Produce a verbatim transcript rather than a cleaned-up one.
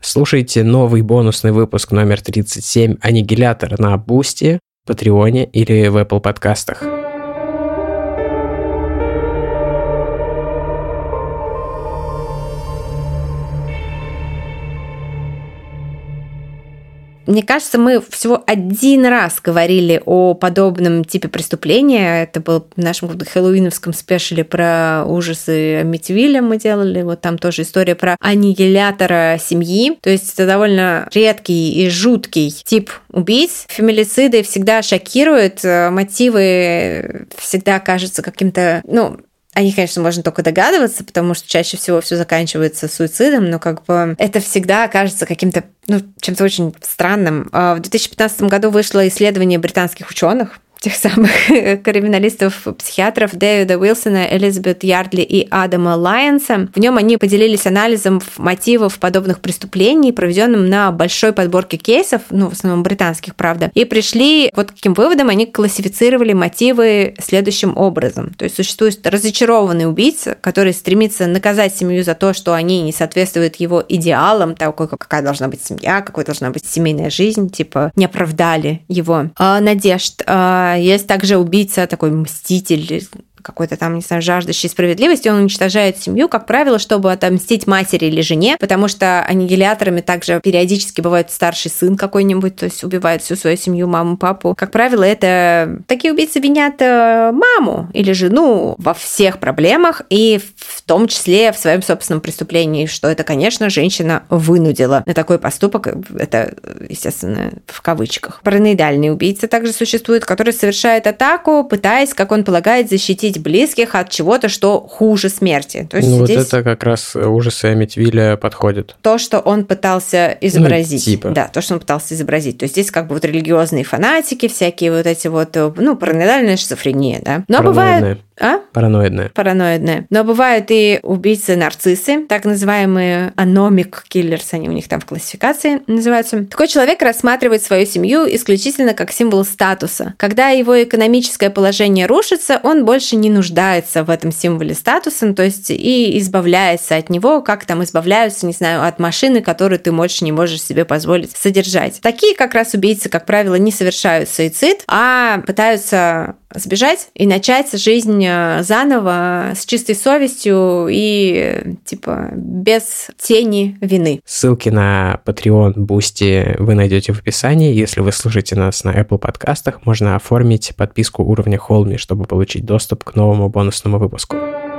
Слушайте новый бонусный выпуск номер тридцать семь «Аннигилятор» на Бусти, Патреоне или в Apple подкастах. Мне кажется, мы всего один раз говорили о подобном типе преступления. Это был в нашем хэллоуиновском спешале про ужасы Амитивилля мы делали. Вот там тоже история про аннигилятора семьи. То есть это довольно редкий и жуткий тип убийц. Феминициды всегда шокируют. Мотивы всегда кажутся каким-то... ну, о них, конечно, можно только догадываться, потому что чаще всего все заканчивается суицидом, но как бы это всегда кажется каким-то, ну, чем-то очень странным. В две тысячи пятнадцатом году вышло исследование британских ученых, тех самых криминалистов-психиатров Дэвида Уилсона, Элизабет Ярдли и Адама Лайонса. В нем они поделились анализом мотивов подобных преступлений, проведенным на большой подборке кейсов, ну, в основном британских, правда, и пришли вот к каким выводам. Они классифицировали мотивы следующим образом. То есть существует разочарованный убийца, который стремится наказать семью за то, что они не соответствуют его идеалам, такой, какая должна быть семья, какой должна быть семейная жизнь, типа не оправдали его а, надежд. А, Есть также убийца, такой мститель, какой-то там, не знаю, жаждущий справедливости, он уничтожает семью, как правило, чтобы отомстить матери или жене, потому что аннигиляторами также периодически бывает старший сын какой-нибудь, то есть убивает всю свою семью, маму, папу. Как правило, это такие убийцы винят маму или жену во всех проблемах, и в том числе в своем собственном преступлении, что это, конечно, женщина вынудила на такой поступок, это, естественно, в кавычках. Параноидальные убийцы также существуют, которые совершают атаку, пытаясь, как он полагает, защитить близких от чего-то, что хуже смерти. То есть ну, здесь вот это как раз ужасы Амитивилля подходит. То, что он пытался изобразить. Ну, типа. Да, то, что он пытался изобразить. То есть здесь как бы вот религиозные фанатики, всякие вот эти вот, ну, параноидальная шизофрения, да. Но бывает... А? Параноидная. Параноидная. Но бывают и убийцы-нарциссы, так называемые anomic killers, они у них там в классификации называются. Такой человек рассматривает свою семью исключительно как символ статуса. Когда его экономическое положение рушится, он больше не нуждается в этом символе статуса, то есть и избавляется от него, как там избавляются, не знаю, от машины, которую ты больше не можешь себе позволить содержать. Такие как раз убийцы, как правило, не совершают суицид, а пытаются сбежать и начать жизнь заново, с чистой совестью и, типа, без тени вины. Ссылки на Patreon, Boosty вы найдете в описании. Если вы слушаете нас на Apple подкастах, можно оформить подписку уровня Холми, чтобы получить доступ к новому бонусному выпуску.